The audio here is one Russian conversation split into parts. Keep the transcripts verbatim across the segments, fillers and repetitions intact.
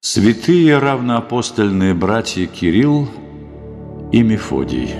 Святые равноапостольные братья Кирилл и Мефодий.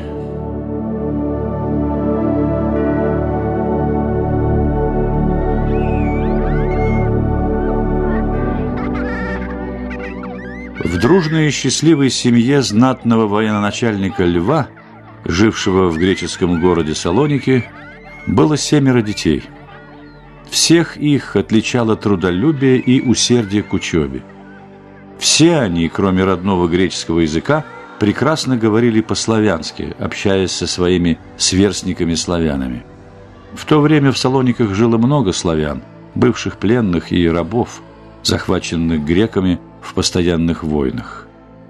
В дружной и счастливой семье знатного военачальника Льва, жившего в греческом городе Салоники, было семеро детей. Всех их отличало трудолюбие и усердие к учебе. Все они, кроме родного греческого языка, прекрасно говорили по-славянски, общаясь со своими сверстниками-славянами. В то время в Салониках жило много славян, бывших пленных и рабов, захваченных греками в постоянных войнах.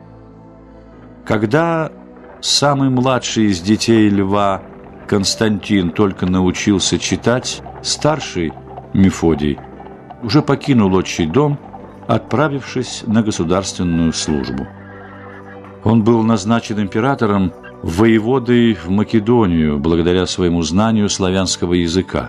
Когда самый младший из детей Льва, Константин, только научился читать, старший, Мефодий, уже покинул отчий дом, отправившись на государственную службу. Он был назначен императором воеводой в Македонию благодаря своему знанию славянского языка.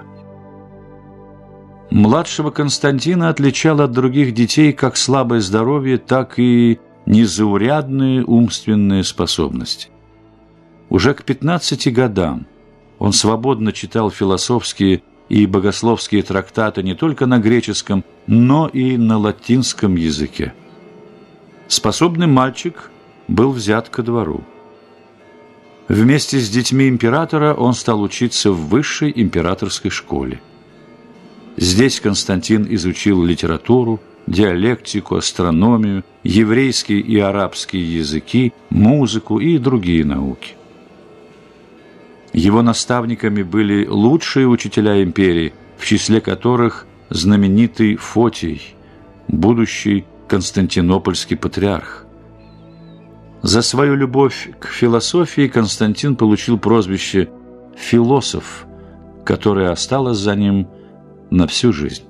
Младшего Константина отличало от других детей как слабое здоровье, так и незаурядные умственные способности. Уже к пятнадцати годам он свободно читал философские и богословские трактаты не только на греческом, но и на латинском языке. Способный мальчик был взят ко двору. Вместе с детьми императора он стал учиться в высшей императорской школе. Здесь Константин изучил литературу, диалектику, астрономию, еврейский и арабский языки, музыку и другие науки. Его наставниками были лучшие учителя империи, в числе которых знаменитый Фотий, будущий константинопольский патриарх. За свою любовь к философии Константин получил прозвище «философ», которое осталось за ним на всю жизнь.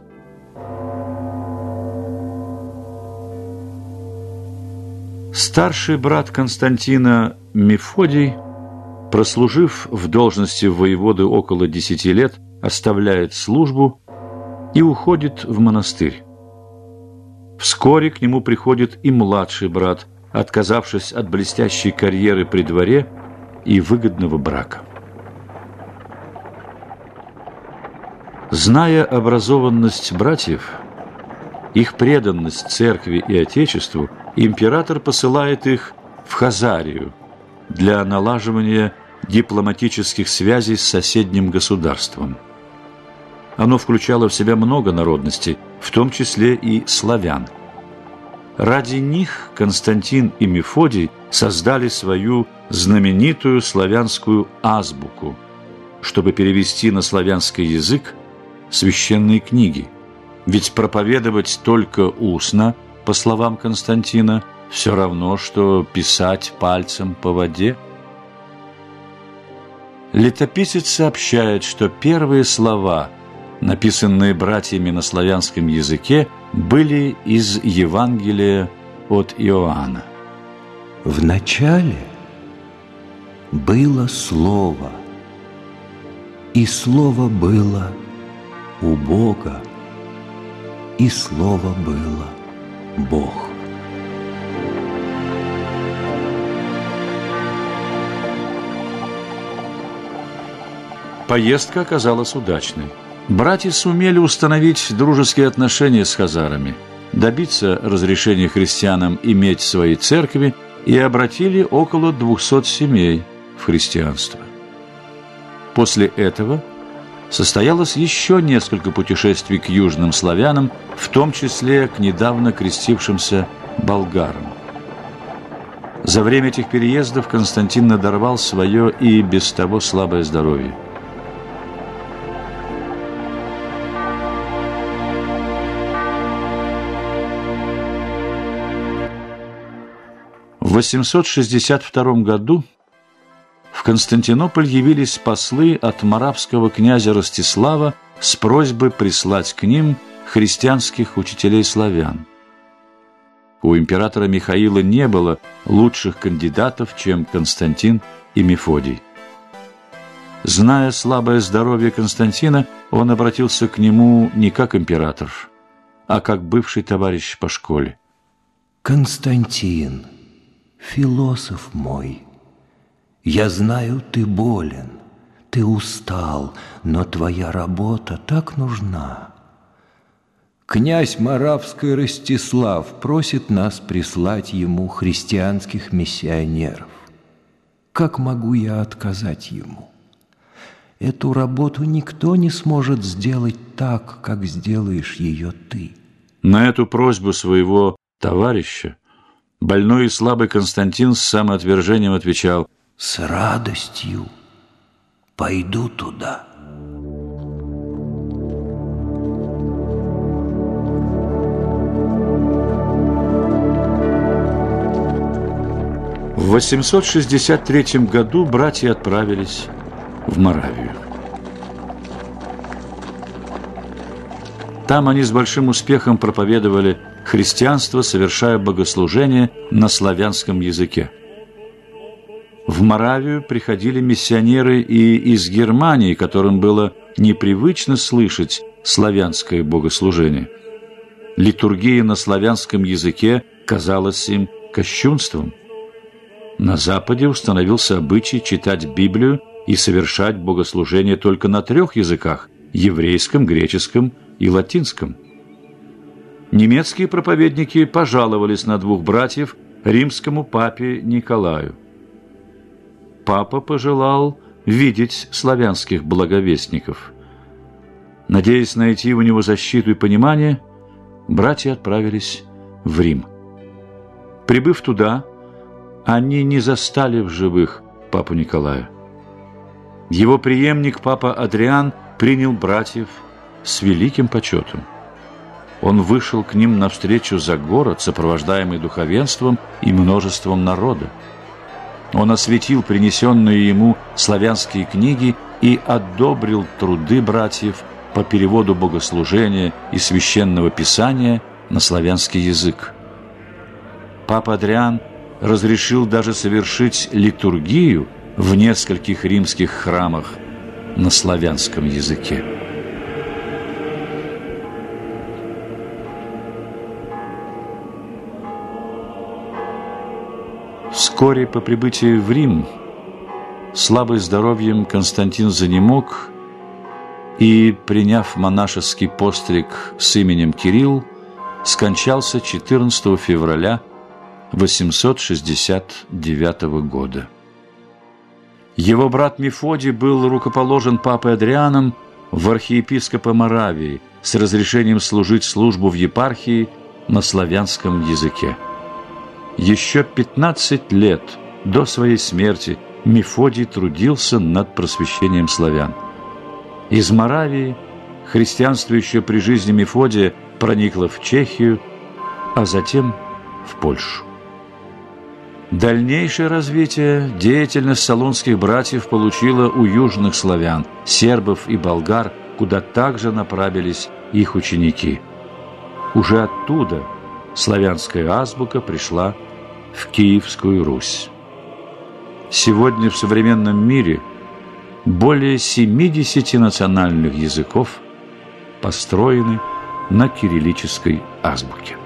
Старший брат Константина Мефодий, прослужив в должности воеводы около десяти лет, оставляет службу и уходит в монастырь. Вскоре к нему приходит и младший брат, отказавшись от блестящей карьеры при дворе и выгодного брака. Зная образованность братьев, их преданность церкви и отечеству, император посылает их в Хазарию для налаживания дипломатических связей с соседним государством. Оно включало в себя много народностей, в том числе и славян. Ради них Константин и Мефодий создали свою знаменитую славянскую азбуку, чтобы перевести на славянский язык священные книги. Ведь проповедовать только устно, по словам Константина, все равно, что писать пальцем по воде. Летописец сообщает, что первые слова, написанные братьями на славянском языке, были из Евангелия от Иоанна. В начале было Слово, и Слово было у Бога, и Слово было Бог. Поездка оказалась удачной. Братья сумели установить дружеские отношения с хазарами, добиться разрешения христианам иметь свои церкви и обратили около двухсот семей в христианство. После этого состоялось еще несколько путешествий к южным славянам, в том числе к недавно крестившимся болгарам. За время этих переездов Константин надорвал свое и без того слабое здоровье. В восемьсот шестьдесят втором году в Константинополь явились послы от моравского князя Ростислава с просьбой прислать к ним христианских учителей славян. У императора Михаила не было лучших кандидатов, чем Константин и Мефодий. Зная слабое здоровье Константина, он обратился к нему не как император, а как бывший товарищ по школе. Константин, философ мой, я знаю, ты болен, ты устал, но твоя работа так нужна. Князь Моравский Ростислав просит нас прислать ему христианских миссионеров. Как могу я отказать ему? Эту работу никто не сможет сделать так, как сделаешь ее ты. На эту просьбу своего товарища больной и слабый Константин с самоотвержением отвечал: «С радостью пойду туда». В восемьсот шестьдесят третьем году братья отправились в Моравию. Там они с большим успехом проповедовали христианство, совершая богослужения на славянском языке. В Моравию приходили миссионеры и из Германии, которым было непривычно слышать славянское богослужение. Литургия на славянском языке казалась им кощунством. На Западе установился обычай читать Библию и совершать богослужение только на трех языках – еврейском, греческом и латинском. Немецкие проповедники пожаловались на двух братьев римскому папе Николаю. Папа пожелал видеть славянских благовестников. Надеясь найти у него защиту и понимание, братья отправились в Рим. Прибыв туда, они не застали в живых папу Николая. Его преемник, папа Адриан, принял братьев с великим почетом. Он вышел к ним навстречу за город, сопровождаемый духовенством и множеством народа. Он осветил принесенные ему славянские книги и одобрил труды братьев по переводу богослужения и священного писания на славянский язык. Папа Адриан разрешил даже совершить литургию в нескольких римских храмах на славянском языке. Вскоре по прибытии в Рим, слабый здоровьем, Константин занемог и, приняв монашеский постриг с именем Кирилл, скончался четырнадцатого февраля восемьсот шестьдесят девятого года. Его брат Мефодий был рукоположен папой Адрианом в архиепископа Моравии с разрешением служить службу в епархии на славянском языке. Еще пятнадцать лет до своей смерти Мефодий трудился над просвещением славян. Из Моравии христианство еще при жизни Мефодия проникло в Чехию, а затем в Польшу. Дальнейшее развитие деятельность салонских братьев получила у южных славян, сербов и болгар, куда также направились их ученики. Уже оттуда славянская азбука пришла в Киевскую Русь. Сегодня в современном мире более семидесяти национальных языков построены на кириллической азбуке.